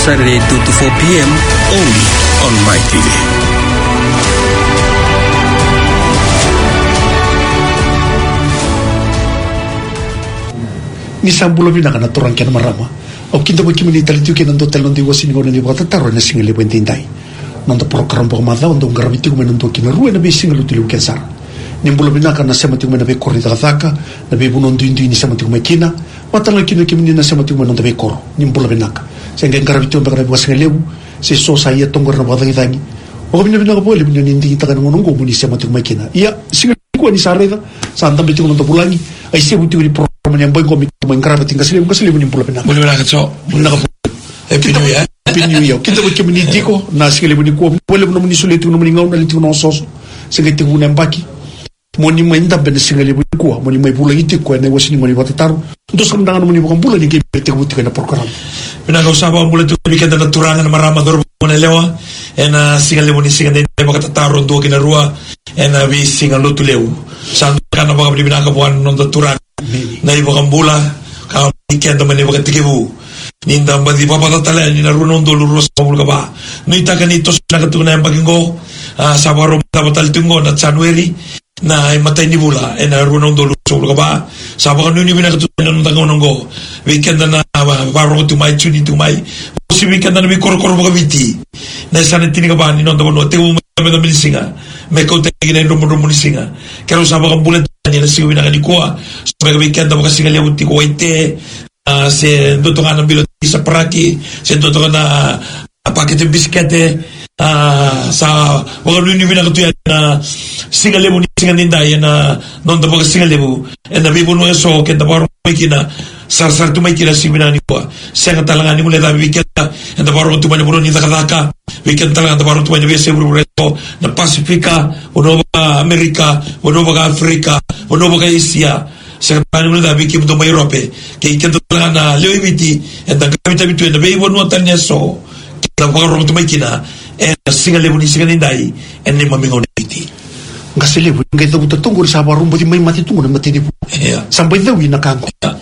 Saturday 2 to 4 p.m. only on My TV. Nisambulo binaka na turang kian marama. O kinta mo kimini talitu kian ando telon di wasin ngone di wata taro na single wendindai. Nando program po mata ando ngaramiti ko menando kina ruwe na be single utilu kensar. Nimbulo binaka na semati ko menabe korri taka na be bunon duindu ni semati ko mekina. Watala kina kimini na semati ko menando be koro. Nimbulo binaka. Sehingga ngaramiti ko bakara wasin lewu. Se so sa iya tongor na wadangi tangi. O bina binaka po le bina nindi kita kan ngonong ko muni semati ko mekina. Iya single ko ni sareda. Santa biti ko nando pulangi. Ai se buti ni yang boy komik mengkarabat tinggal selibu ni pulau penak. Boleh nak cok, nak New Year. Kita buat community ko, nasi selibu ni ko, boleh menemani sulit tu menemani ngau nalitu nosos, sehingga tibu nembaki. Moni main tak benda selibu ni ko, moni main pulau itu ko, ane wasin moni buat taruh. Untuk sekarang moni bukan pulau ni kita tibu tiga program. Benar kau sahabat boleh tu bikin tanda turangan marama dor monelewa, ena selibu ni sehingga dia buat taruh dua kena rua, ena bi sehingga lu tu lewu. Sangat kan apa kau bilang kau buat nonton turang. Na iba kambula ka ikenda mane ba katikibu ninda mbadi papa tatala ni na runondo lurus pamul ka ba ni taganito na katuna pagingo sabaro tabatal tungo na January na ay matay ni bula na runondo lurus ka ba sabaro ni bina katuna no tangonongo weekend na baro tumay chuni tumay si weekend na mi korkor ba biti na sanetini ka ba ni no no te mo milisinga me ko te gina rumo milisinga kero sabaro bulan ni na sigo binaka ni kuha sebagai weekend ako kasi nga liwuti ko ite se dotongan ng bilot sa paraki se dotongan na paket ng biskete sa mga luni binaka tuyan na singa liwu ni singa ninday na non da baga singa liwu na bibon mga so kenda parang may kina sar tu may kina sigo binaka ni kuha siya nga talaga ni mula na weekend na parang tuman ni nakadaka weekend talaga na parang tuman ni biyasa na Pasifika uno ba Amerika uno ba Afrika uno ba Asia sa kanila na bikim do may Europe kay kento lang na lewiti and ang gamit bitu na bebo no tanya so kaya pagkaroon to may kina singa lebu ni singa ninday and ni mamingaw na iti kasi lebu ngay ito tungkol sa parang buti may matitungo na matinipo sampai daw inakangko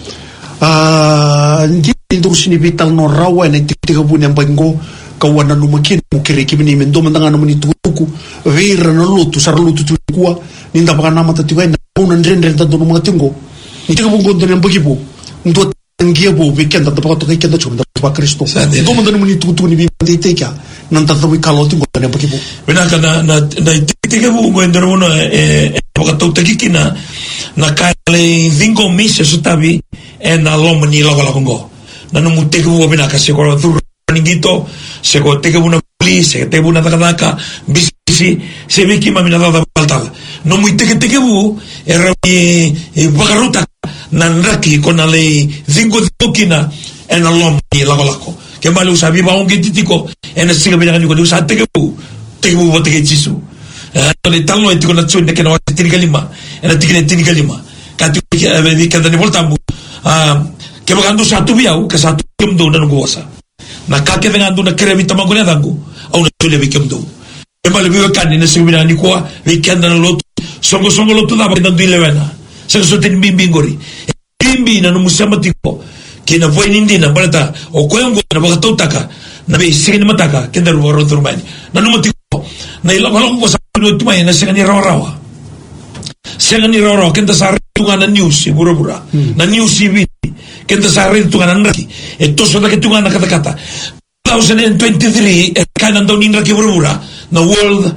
hindi ito sinibital no rawa na itikabo niyang panggo kawan na numakin mo kiriki minimen do mandanga naman itutuku vera na luto sa luto tukuwa ninda pa kana matatiway na unan ren ta do mga tingo niti ka bungo do ng bagibo ndo tangiabo weekend ta pa to kay kenda chum da pa Kristo do man naman itutuku ni bimante teka nan tatawi kaloti go ng bagibo binaka na teka bu go ndero no pagkato tagikina na kale vingo mise sutabi na lomni lawala kongo na numuteka bu binaka siguro nindito se ko teke una police se te una takadaka bisi se viki mamina da faltala no muy teke bu era bagaruta nanraki con ale zingo dokina en alom ni lagalako ke malu sabi ba on gititiko en siga bina ni ko usa teke bu teke jisu le tallo e tikona tsuinde ke no tinigalima en tinigalima katu ke ave kada ni voltambu ke bagando sa tu biau ke sa tu do na ngosa na kake vengando na kremi tamagone dangu au na tule vikemdo e male vive kanni na sigubina ni kwa vikenda na lotu songo lotu da bandando ilevena se so tin bimbingori bimbi na no musama tipo kina voi nindina balata o koyongo na bagato taka na be sigin mataka kenda ro turmani na no matiko na ilawalong ko sa tumay na sigani rawa sigani rawa kenda sa tunga na news bura na news TV kenta sa rin tungan naki ito so na kitungan na kata 2023 kanan daw ninraki burura na World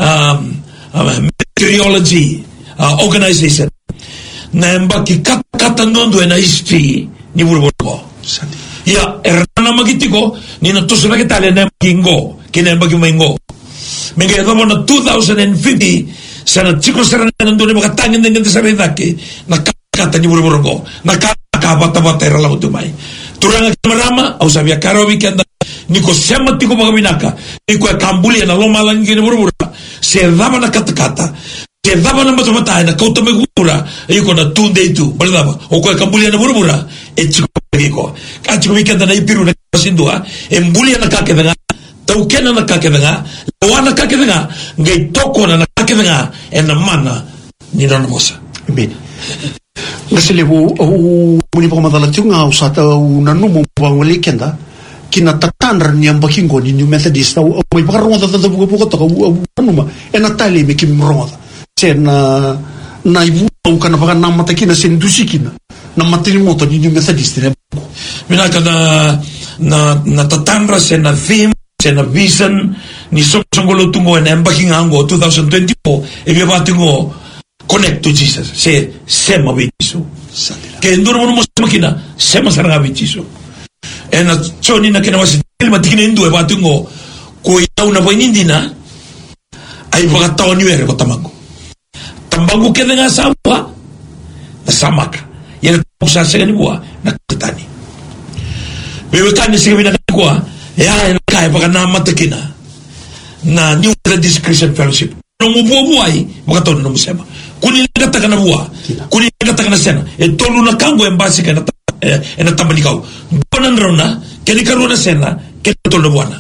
Meteorology Organization na mbaki kata nondo na history ni burura ya erana magitiko ni na to so na kitale na kingo kina mbaki maingo menga domo na 2050 sana chiko sara nando ni makatangin ng sa rin naki na kata ni burura na bata-bata era lagu tumai turanga marama au sabia karo weekend niko sema tiko magaminaka niko kambuli na loma langi ni burura se daba na kata se daba na mata na kauta megura iko na tunde itu balaba o ko kambuli na burura e chiko niko ka chiko weekend na ipiru na sindua embuli na kakedanga tau kena na kakedanga wana kakedanga ngai toko na kakedanga en mana ni na mosa amen kasi lebu muni pa madala tunga usata unanu mo pa weekend kinatatandra ni ambakingo ni New Methodist au may pakarongoda tanda buka to ano ma enatali me kimrongoda sen na ibu kana baka namatakina sen dusikina na matrimoto ni New Methodist ne minaka na tatandra sen na theme sen na vision ni songolo tungo en embakinga ango 2024 e via batingo connect to Jesus se sema bisu ke ndoro mo makina sema saranga bisu ena choni na kina wasi ilma tikine ndu e batungo ko ina una boinindina ai baka tawni were ko tamango tambangu kene nga sampa na samaka yele kusa segani bua na kitani wewe kani segani na kwa ya kai baka na matakina na New Methodist Christian Fellowship no mubuai baka tono no musema kuni ngata kana bua kuni ngata kana sena e tolu na kango embasi kana ena tambanikau bonan rona keni karuna sena keni tolu buana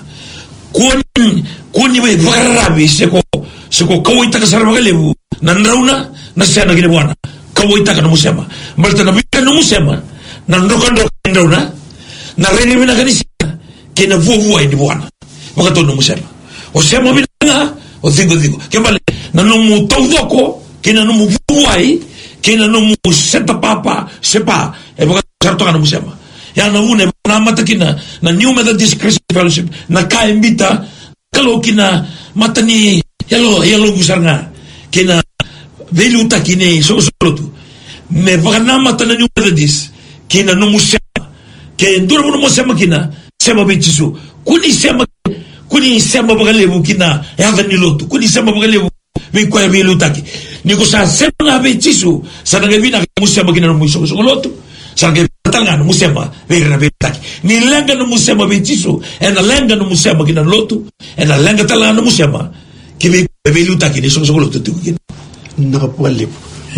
kuni we varabi seko kawita ka sarva lebu nan rauna na sena kini buana kawita kana musema malta na bika no musema nan rokando rauna na reni mina kanisi kena vuvu ai di buana baka tolu musema o sema bina o digo kembale na no mu tawdoko kena no mu vuvu ai kena no mu seta papa sepa e baka sarto kana musema ya na une na matakina na New Methodist Christian Fellowship na ka invita kalau kina matani yalo gusarnga kina veluta kine so tu me baka matana New Methodist kina no musema ke nduro no musema kina sema bichisu kuni sema baka lebu kina ya vani lotu kuni sema baka lebu kwa veluta ki niko sa sema bichisu sana ngevina musema kina no muso lotu sange tanga no musema vera betaki ni lenga no musema betiso ena lenga no musema kina lotu ena lenga tala no musema kibe beluta kini so lotu tukina nakapole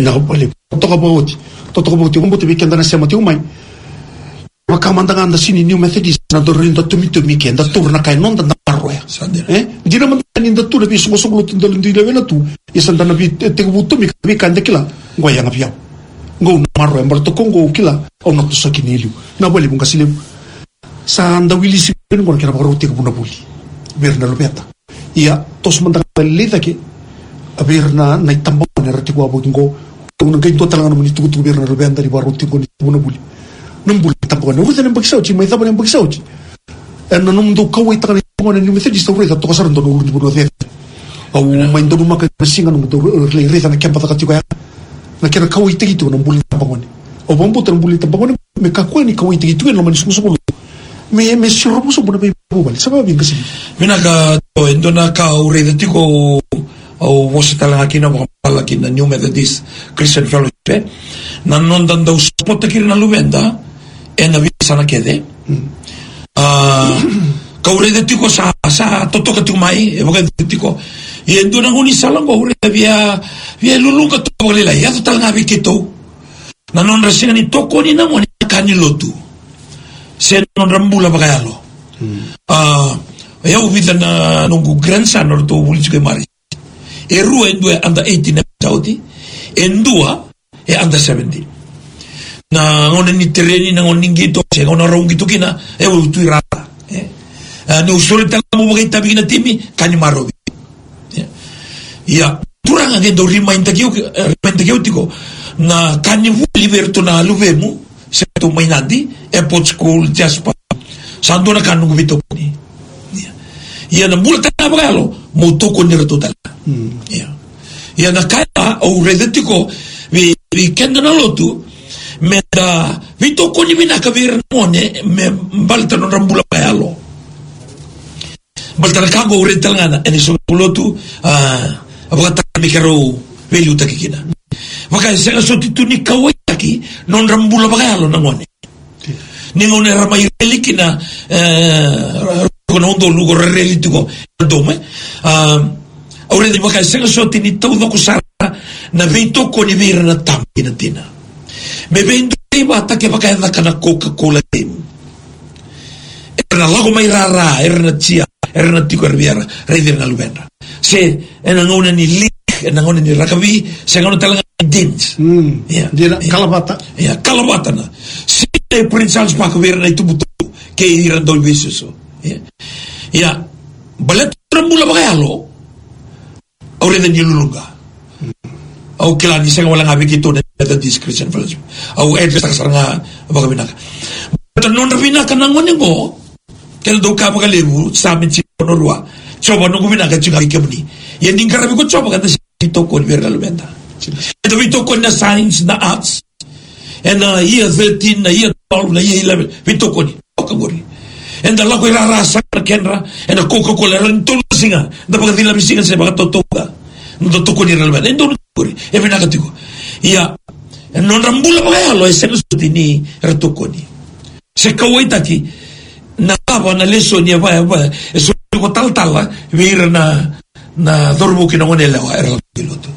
tokaboti kumbuti weekend na sema tiumai wakamandanga anda sini New Methodist na dorinda tumitomi kenda turna kai nonda na parroya dina mandani nda tu lebi so lotu ndile vena tu isanda na bi tegubutumi kanda kila ngoya ngapia ngo marro embarto kongo kila ono to sakinilu na boli bunga silim sanda wili sipin ngor kira baru tiga buna buli berna lobeta ia tos manda leda ke berna na tambon na retigo abungo un gain total ngano ni tugu berna lobenda di baru tiga buna buli numbul tambon no rudan baksaochi mai tabon baksaochi en num do kawai tara ngone ni methodi sto reda to kasar ndo no buno de au mai ndo maka singa no do reda na kempa takatigo na kira kawai tigi tu nambuli tambangone o bombo tambuli tambangone me kakweni kawai tigi tu no manis musulo me sirobu so bona be bobal sababu bien kasi minaka to endona ka urede tiko o wasitala akina bala kina New Methodist Christian Fellowship na non dando spot kina luvenda ena visana kede ka urede tiko sa totoka tu mai e boga tiko e endona ngoni salango urede via lulunga to bolela ya to tanga bikito na non rasina ni toko ni na moni kani lotu se non rambula bagalo ya ubida na nungu grandson or to bulicho ke mari e rua endue anda 18 saudi endua e anda 70 na ngone ni terreni na ngone ngito se ngone raungito kina e utu rata no usore tanga mo bagita bigina timi kani marobi ya turang age do remind tiko na kani liberto na luvemu se to mainadi e pot school jaspa sando na kanu bito ni ya na multa na bagalo mo toko ni total ya na kaya o redetiko vi kenda na lotu me da vito ko ni bina ka vir mone me balta no rambula bagalo balta ka go retalngana eni so lotu abata mikaro veluta kikina maka sega sotituni kawai taki non rambula bagalo nangone ningone ramai relikina kono ndo lugo relitiko dome ora di maka sega sotini todo ko sara na veito ko ni vir na tampina tina me vendo bata ke baka na kana Coca-Cola tim era lago mai rara era chia era na tiko riviera riviera na lubenda se ena ngone ni na ngone ni rakabi se ngone talanga dins dia kalabata kalabata na si Prince Charles Park weer na itubutu ke iran do bisuso ya balet trembula bagalo ore de nilunga au kilani senga wala ngabi kito na discretion fellowship au address kasaranga bagabinaka but non rabinaka nangoningo kel do ka bagalebu sabi ci norwa coba nunggu binaka juga ikemni ya ningkarabi ko coba kata ito ko verbalmente ito ito ko na science na arts and year 13 na year 12 na year 11 ito ko ni okagori and Allah ko irarasa kenra and Coca-Cola ran tulsinga da pagdila bisinga sa mga totoga no ko ni relevant endo kori e binakatiko ya non rambula bagalo e seno sutini retokoni se kawaitaki na baba na leso ni ba e so ko tal vir na dorbu kinonela era piloto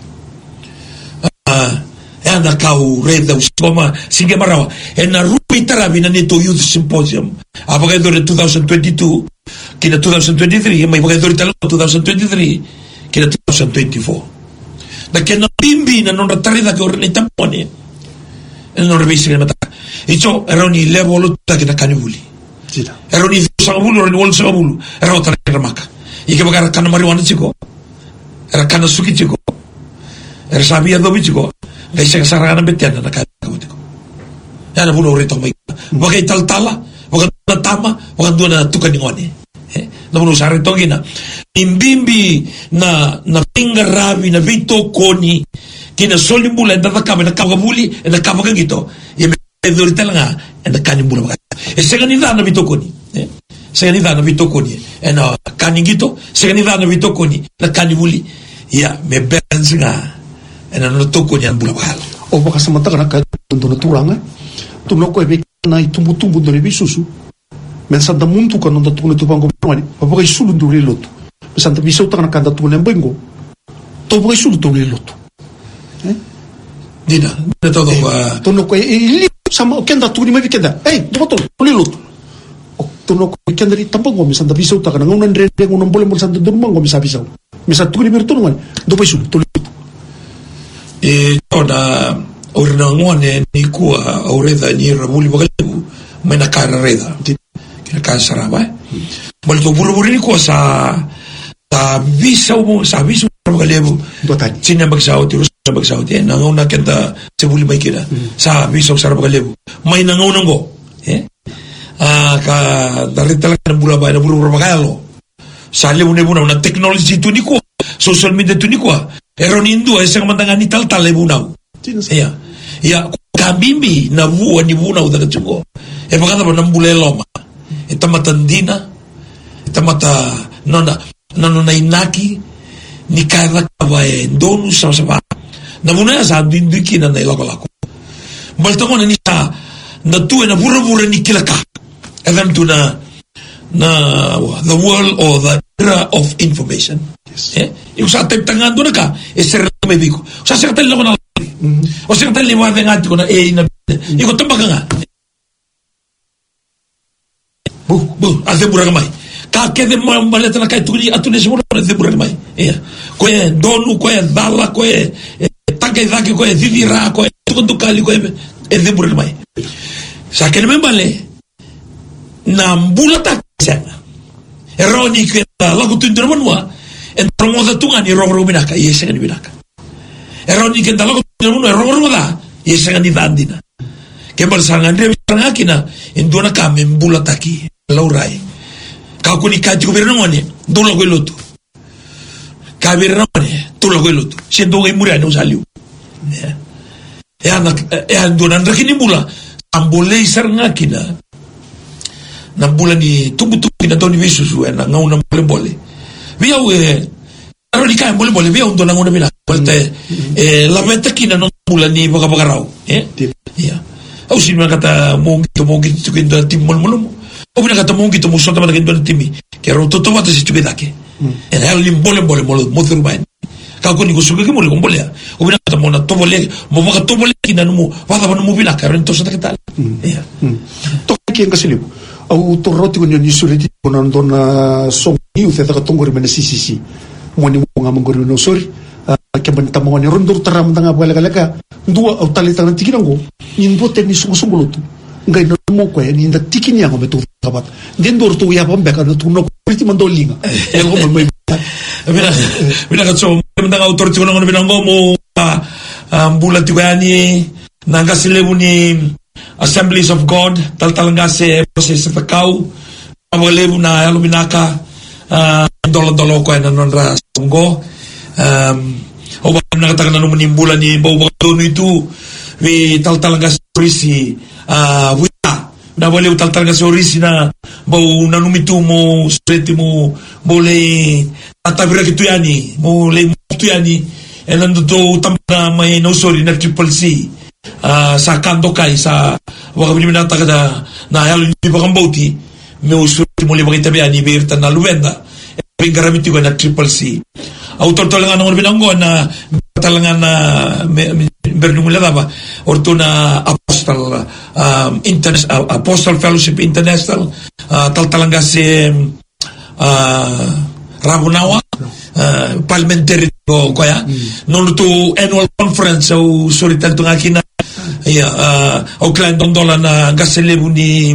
anda kau reda usoma singe marawa en na rupitara bina nito youth symposium apaga do 2022 kina 2023 mai paga do 2023 kina 2024 da kena bimbi na non ratarida ke orne tampone en non revisi mata icho eroni level ta kina kanibuli eroni sangabulu eroni wol sangabulu era otra maka ike bagara kana marijuana chico era kana suki chico era sabia do chico dai se sarana betiana na kabutiko yana bulo rito mai bagai taltala bagai tama bagai dona tukaningone na bulo sarito gina imbimbi na pingarabi na vito koni kina solimbula na kamera kabuli na kabaga gito ye dorita nga na kanibula bagai seganida na vito koni seganida na vito koni na kaningito seganida na vito koni na kanibuli ya me benzinga ena no toko nyan bula bala o baka samata kana ka dono turanga tu no ko ebe na itumbu do le bisusu men sa da muntu kana da tuno tubango mani o baka isulu do le loto sa da bisu kana kada tuno mbengo to baka isulu do le loto dina todo to no ko ili sama kenda tuno mai kenda to le loto to no ko kenda ri tambango mi sa da bisu kana ngonan rende ngonan bole mo sa da durmango mi sa bisu mi sa tuno mi mani do bisu to ona orna ngone ni kua oreda ni rabuli bagalebu mena cara reda kina kasara ba bolto bulu ni ko sa visa bagalebu sina bagsauti rusa bagsauti na ngona kenta sebuli mai kira sa visa sa bagalebu mai na ngona ngo ka darita la bula ba na bulu bagalo sa lebu ne buna na technology tu ni ko social media tu ni ko eronindo ese mandangani tal lebunau ya kabimbi na vua ni bunau daga chungo e pagada ba nambule loma eta matandina eta mata nona inaki ni kaida ba ndonu sa na muna sa dindiki na lako baltongo ni sa na tu na bura ni kilaka even to na the world or the era of information. E usa tangando na ka e ser medico. Usa ser tel na o ser tel lima de ngati na e na e ko tamba nga. Ate buraga mai. Ka ke de maleta na kai tuli atune se mora de buraga mai. Ko e donu ko e dala ko e takai daki ko e vivira ko e tukundu kali ko e de buraga mai. Sa ke me vale na mbulata sana eroni ke lagu tundur manwa en promoda tunga ni rogro binaka yesa ni binaka eroni ke lagu tundur manwa rogro da yesa ni dandina ke bal sangan re akina en dona ka mbulata ki laurai ka kuni ka governo ngone do lagu lotu ka governo ngone to lagu lotu sendo ngai murano saliu dona ndakini mbula ambole sarngakina na bulan ni tubu na doni visusu na ngauna mole via aroni kai mole via undona ngauna bila volte la vetta kina non bulan ni bagabarau ya au sin kata mongi tu kendo tim mol o bina kata mongi tu musota mata kendo timi ke ro toto mata si tubedake en hal lim bole mo thurbain ka ko ni ko suke mo le kombolea o bina kata mona to bole mo baka to bole kina no mo wada mo bila ka ro to sa tal ya to ki ngasilibu au torroti con gli sureti con andona so io te da tongori mena sisi moni nga mongori no sori ke banta mo ni rondur taram tanga bala galaka dua au talita nanti kinango in bote ni sumo tu ngai no mo ko ni nda tikini ngo betu kabat den dor tu ya bombe ka no tu no pretty mandolinga el go mo Bila ka so mendang autor tu ngono binang mo bulan tiwani nanga silebu ni Assemblies of God taltalanga se proses pekau awalebu na aluminaka dolo ko na nonra sunggo o ba na katakan na menimbulan ni bau dono itu we taltalanga risi wita na boleh taltalanga risi na bau nanumitu mo straight mo boleh atabira kitu yani mo le kitu yani elando to tampa may no sorry na Triple C sa kanto kai sa wakabili minata kada na yalo ni bakambauti me usuri mo le bakita biani berta na luenda pingaramiti ko na Triple C autor talangan ng binanggo na talangan na bernumula ba orto na Apostle Fellowship International taltalanga si Rabunawa parliamentary ko kaya nung to annual conference so suritan to nga kina Oakland dondola na gaselebu ni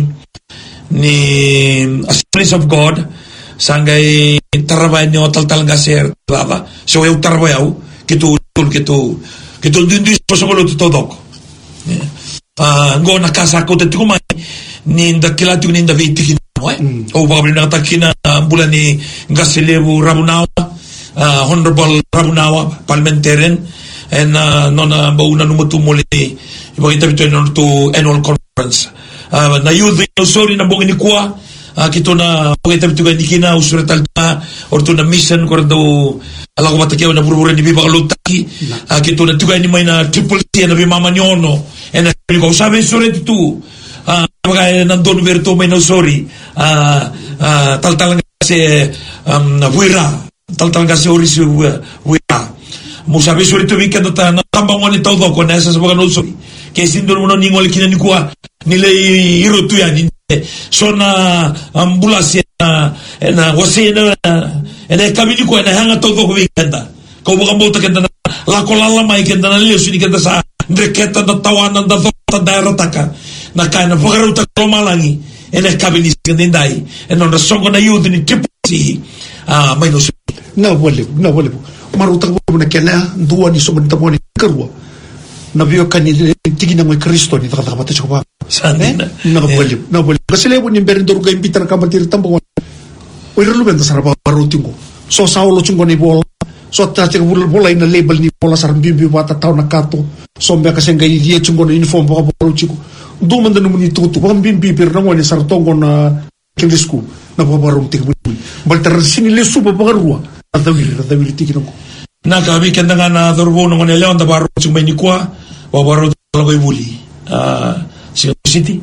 Assemblies of God sanggay tarabay nyo taltalanga sir baba so yung tarabayaw kitu dindi sa sulo tutodok ngo nakasako tetu kumay ni ndakilatu ni ndaviti o babli na takina bulan ni Gaselebu Rabunawa Honorable Rabunawa parliamentarian and nona bauna numutumuli ibagita bito to annual conference na youth sorry na bongin ni kuwa kito na bagita bito ni kina usuratal na orto na mission kordo ala ko matakyaw na burbura ni biba kalutaki kito na tugay ni may na Triple C na bimama nyono and ko sabi sure tu bagay nandun verto may no sorry taltalang kasi wira taltalang kasi orisi wira mo sabi sure tu weekend ta tambang ni todo ko na sa bagay no sorry kasi ndon mo ningol kinanikuha nila iro tu yan so na ambulance na wasi na kabini ko na hanga todo ko weekend ko baka mo ta kenda la kolala mai kenda na liyo sini kenda sa ndreketa na tawanan da darataka na kaya na pagkaruta ko malangi kabini kandindai non rasongo na youth ni Triple C may no na wale marutang mo na kaya duwa ni sumanda mo ni karwa na biyo kanil tigin ng Kristo ni takapata siya pa sana na wale kasi lebo ni berendor ga imbitar ka matir tambong o irelevant sa raba maruting ko so saulo chungo ni bola so tati bola ina label ni bola sa bibi wata tao na kato so mbe kasi nga iye chungo na uniform baka bola chiko duman da naman ituto baka bimbi pero na wani sartongo na kilisku na babarong tigbunin baltar sinilisu pa pagarua nadawili tigin ko nakabi kenda nga na dorbo nung nila ang tabaro chumay ni kwa wabaro talaga ibuli Singapore City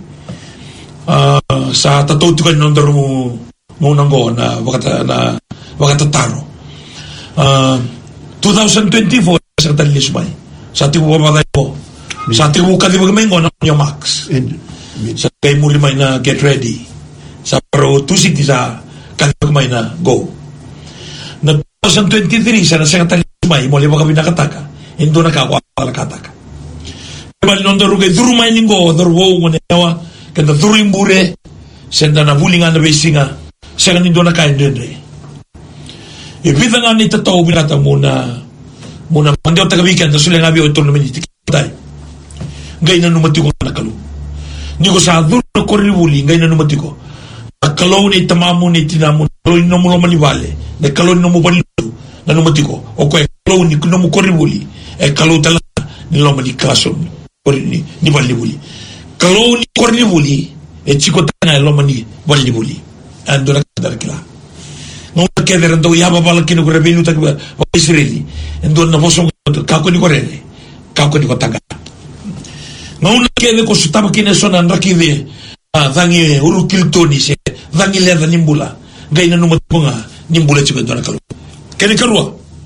sa tatutukan nung dorbo nung go na wakatataro 2024 sa talilismay sa ating bumabatay po sa ating bukali magamengo na yung max sa kay muli may na get ready sa pero 2 city sa kalimagmay na go na 2023 sa nasang talilismay muli ba kami nakataka hindi nakakuha nakataka kaya nung darugay durumay ninggo darubo ngunewa kanda during bure senda na bulingan na besinga siya ka nindo nakain din ibita nga ni tataw binata muna mandiw tagabikan na sila nga biyo ito naman itikitay gay na numati ko nakalo ni ko sa duro na koribuli gay na numati ko nakalo ni tamamu ni tinamu nakalo ni namulo manibale nakalo ni namu balido na numati ko o kaya nakalo ni namu koribuli kalo talaga nilo manikason ni balibuli kalo ni koribuli chiko tanga nilo mani balibuli ando na kadar kila ngomong kaya rin daw yaba pala kinugurabinu taga Israeli endo na posong kako ni korene kako ni kotaga ngomong kaya ko sutama kinesonan rakive dangi urukiltoni se dangi leda nimbula gay na numatpunga nimbula chiko endo na kalu kaya ni karua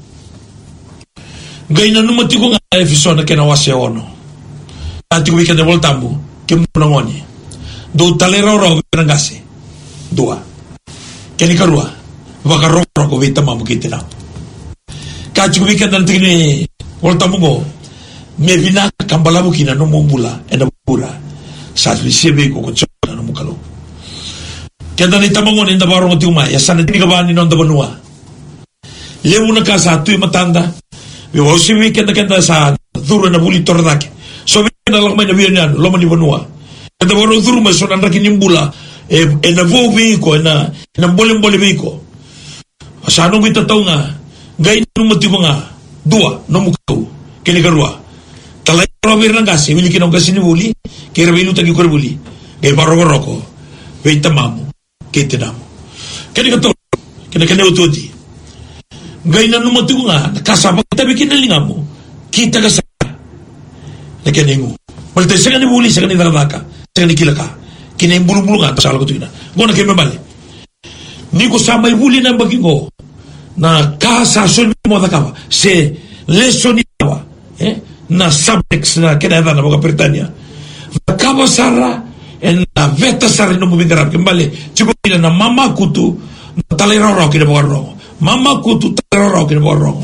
gay na numatigo nga efiso na kinawasi ono ati ko wikanda voltambu kimuna ngoni do talero ro pinangasi dua kaya ni karua baka roko ko vita mamu kitina kachi ko weekend nanti ni volta mungo me vina kambala mukina no mumbula ena pura sa sibe ko tsona no mukalo kenda ni tamangon inda barong tiuma ya sana tinigabani non da banua lewu na kasa tu matanda yo sibe kenda sa duro na buli tordake so na lakmay na biyan lo mani banua kenda barong duro ma so nandaki nimbula na vovi ko na bolem ko sa nung itatunga gay nung matibanga dua no mukau kini karua talay robir lang kasi wili kinong kasi ni buli kaya rabilu tagi ko buli gay baroko wait tamamu kaya tinamo kini kato kini utudi gay na nung matibanga nakasama tabi kinalinga mo kita ka sa nakiningo malta sa ni buli sa ni daramaka sa ni kilaka kina yung bulubulungan pasal ko ito na gona kayo mabali ni ko samay buli na bagingo na kasasun mo da kawa se lesson itawa na subjects na kinahanglan na mga Britanya kawa sara en na veta sara no mubingarap kembali chukupina na mama kutu taliraw kinabawarong mama kutu taliraw kinabawarong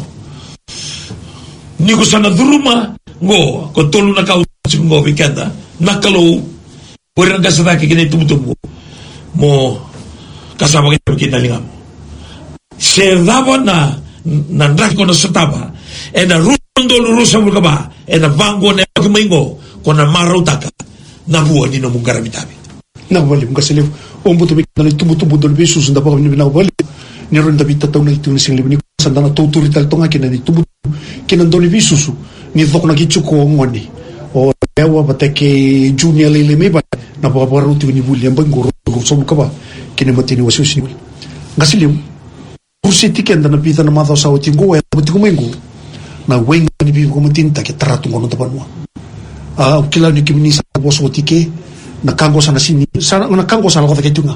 ni ko sana duruma ngo ko tolu na kausin ngo wikenda nakalo pwede nga sa taki kinay tumutubo mo kasama kayo kinalingam se daba na nandraki ko na sutaba e na rundo lurusa mo ka ba e na vango na kumaingo ko na marutaka na buwan ni no mong garamitabi nabali mo kasi ombuto mi na tumutubo dol besus nda pa kami nabali ni ron dabi tataw na ito ni singli ni sanda na tuturital to nga kinani tubo kinandoni besus ni dok na gichuko ngoni o ewa batake junior lele me ba na paparuti ni buli ang banguro so ka ba kinamatini wasus ni ngasilim Usiti kenda na pita na mataw sa utinggo ay buti kumengo na weng ni bibi kumatinta ke tratung kono tapanwa ukila ni kiminisa bos otike na kango sana sini sana na kango sana ko takitunga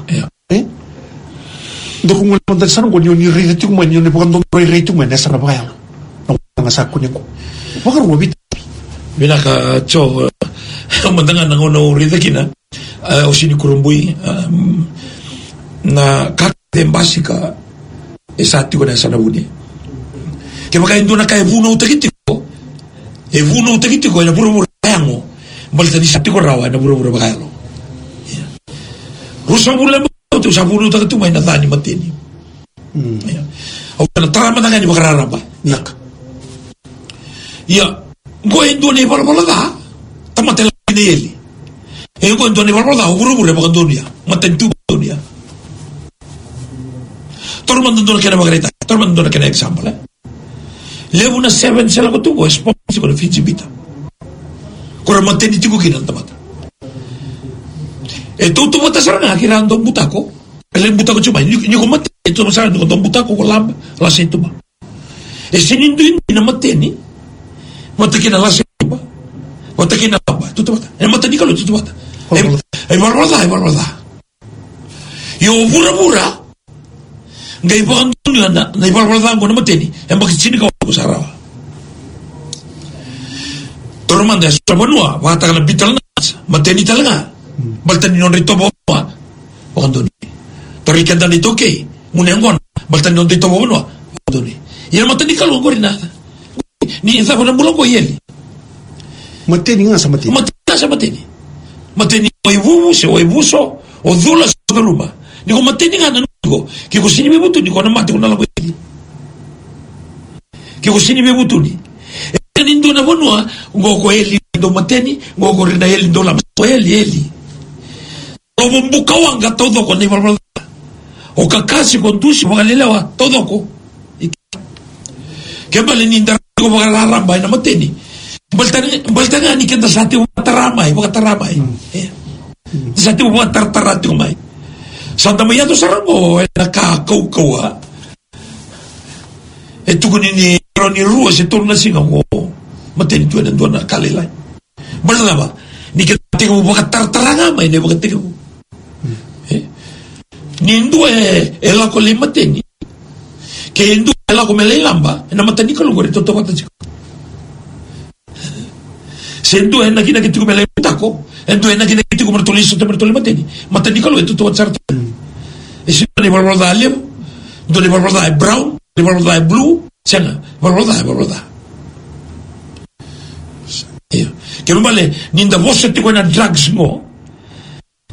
ndo kung wala man sana ko ni rito man ni pagandong rito man sa na bayal na sa ko ni ko bakar wabit binaka cho mandangan ng uno rito kina o sini kurumbuy na kakte basika esati ko na sa nauni kaya maka hindi na kaya vuno utakitiko vuno utakitiko na puro-puro kaya mo balita ni sati ko rawa na puro-puro kaya lo rusa mula mo ito sa vuno utakitiko may natani matini o natarama na nga ni makararaba nak ko hindi na ibalbala da tamatela ni eli ko hindi na ibalbala da puro-puro baka doon niya matentu doon niya torman doon kaya na magarita torman doon kaya na example levo na 7 sila ko tubo esponsi ko na fijibita kura matenditi ko kinantamata tumata sarang nga kiraan doon butako alam butako cuma hindi ko matenditi ito masarang doon butako ko lab lasa ito ba sininduin na mateni matakin na lasa ito ba matakin na ba ito tumata mateni ka lo ito tumata ay barwada yung bura-bura ngay bakang doon na ibalbalatan ko na mateni ang bakit sinikaw ko sa araw torman dahil sa banua wakata ka na bital na mateni talaga baltan ninon rito banua bakang doon torikan dan ito okay muna yung kon baltan ninon rito banua bakang doon yan mateni ka lang ko rin na ni isa ko na mulang ko yeli mateni nga sa mateni mateni o ibuso o dula sa rumah ni ko mateni nga na kaya kung sini bebuto ni ko na mati ko na lang ko ili kaya kung sini bebuto ni nindo na banua ngo ko eli do mateni ngo ko rin na eli do lam so eli o bumbukawan ka todo ko ni balbal o kakasi con dusi mga lilawa todo ko kaya bali ninda ko mga larambay na mateni balta nga ni kanta sa ating mga taramay sa ating mga tartarati kumay Santa Maria to saramo nakakaukaw ito ko ni Ronnie Ruas ito na singaw ko matinito na doon na kalilay bala ba ni kati mo baka tartaranga may ni baka tingin mo nindo ela ko limateni kaya nindo ela ko melelamba na matani ko lugar ito tawatan siya sendo na ginagiti ko melelamba ko endo na ginagiti ko martulis ito mateni matani ko lugar ito tawatan sarta siya ni balbala alim do ni balbala brown ni balbala blue siya nga balbala kaya mabali ninda vos ito ko na drugs mo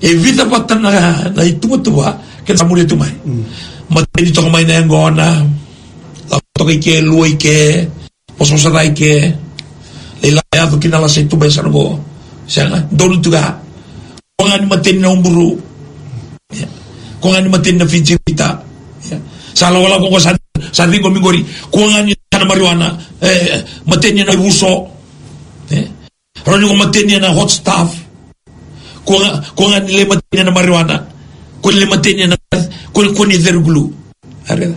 evita patana na itumatua ken samuri tumai mateni to mai na ngona la to ke lui ke poso sarai ke le la ya to kinala se tu besa ngo sanga dolu tuga kongan mateni na umburu kongan mateni na fijita sala wala ko sa ringo mingori kongan na marijuana mateni na uso roni ko mateni na hot stuff kongan le mateni na marijuana ko le mateni na ko ni verglu arena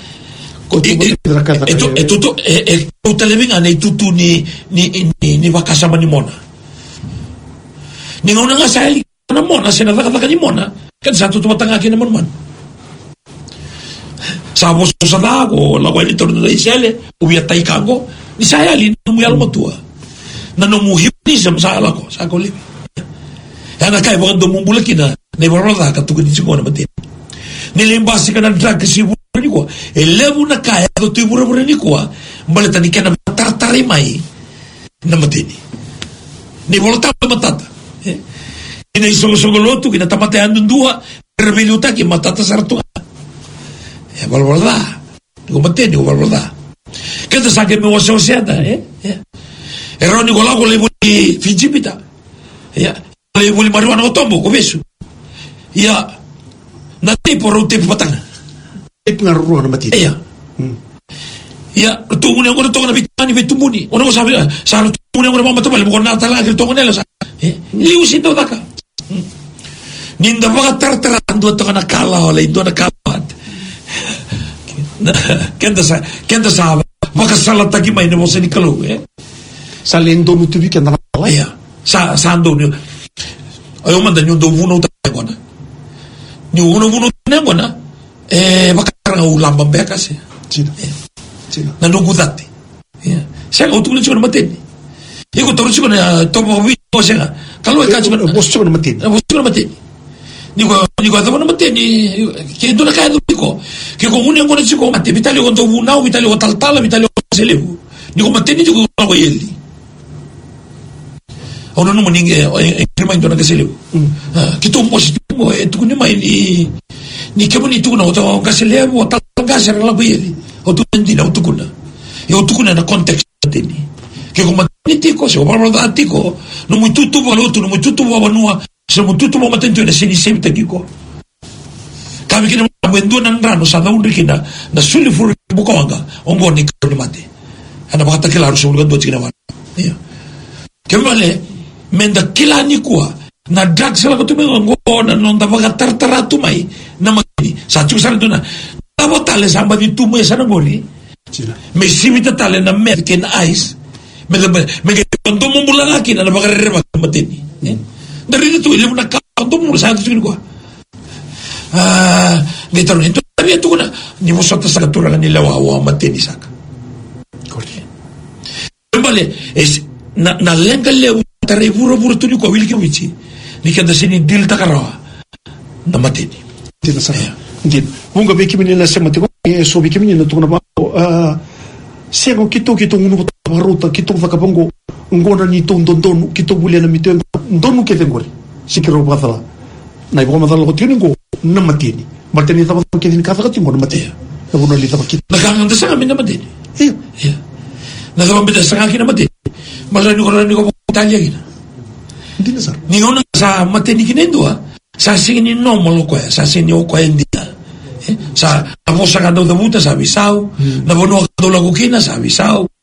tu televing ane tutu ni vakasama ni mona ni ngona nga sali na mona sina vaka ni mona kan satu tu matanga kina mon sabo sa dago la kweli torno da isele ubia tai kango ni saya li no mu yalo matua na no mu hypnotism sa la ko sa ko li ana kai bo ndo mu bulakina ne borroda ka tu ni sikona mate ni lembasi kana drag si ni ko elevu na kaya do tu bura ni ko mbale tani kana tartari mai na matini ni volta matata ina isogolotu kina tamate andu dua reveluta ki matata sartu balbalda ko matini ko balbalda kenta sa ke me waso siada eroni ko lago le buli fijipita le buli marijuana otombo ko besu na tipo rote patanga pengaruh na mati. Iya. Ya, tungun yang ko to na bitani betumuni. Ono ko sabi sa tungun yang ko mama to bali ko na tala ke tungun nela sa. Liusin to daka. Ninda baka tartarando to na kala ole do na kapat. Kenta sa baka salata ki mai no se ni kalu Salendo no tubi ke na la. Iya. Sa ando ni. Ayo manda ni do vuno ta ko na. Ni vuno na ko na. Baka ulang bekas ya. Cina. Nandungu dati. Saya kau tulis cuma mati. Iku terus cuma tomo video saya. Kalau ikan cuma bos cuma mati. Bos cuma mati. Ni ko ada mana mati ni. Kau nak kaya tu ko. Kau ngune ngune ciko mati. Bitali ko tobu nau, bitali ko tal, bitali ko selebu. Ni ko mati ni juga ko yeli. Ono no ninge irma into na selebu. Kita positif mo tu ni mai ni kemo ni tukuna o kaselebu o talgasera la beli o tu ndina o tukuna na context teni ke ko matiko se o balda tiko no mututu balo tu no mututu wa banua se mututu mo matento na sini semte kiko kabi kina mwendo na ndrano sa da undikina na suli furu bukonga ongo ni ko mate ana bakata kila rusu ngado tikina wa kemale menda kila ni kwa na drugs la ko tumengo ngona non da baga tartaratu mai na magini sa tu sa duna tabo tale samba di tu me sana gori me simita tale na American ice me kondo mo bulala kina na baga reba matini dari tu ile na kondo mo sa tu ko getaro ento tabi tu na ni mo sa sa katura ni lawa matini saka gori mbale es na lenga le tare buru tu ni ko wilki wichi ni kanda sini dil takarawa na matini Tidak salah. Din, munga beki menina semati ko so beki menina to na ba sego kito ngunu baruta kito vakapongo ngona ni don kito bulia na mito donu ke tengori sikiro batala na ibo madala ko tiningo na matini martini taba ke din kafa katingo na matini na buno lita bakit nakanganda sa amin na matini iya na taba bida sa akin na matini malani ko Italia gina hindi na sir ni ngona sa matini kinendua sa sini no mo ko sa sini o ko endia sa avosa ka do buta sa bisau na bono ka do lagu kina sa bisau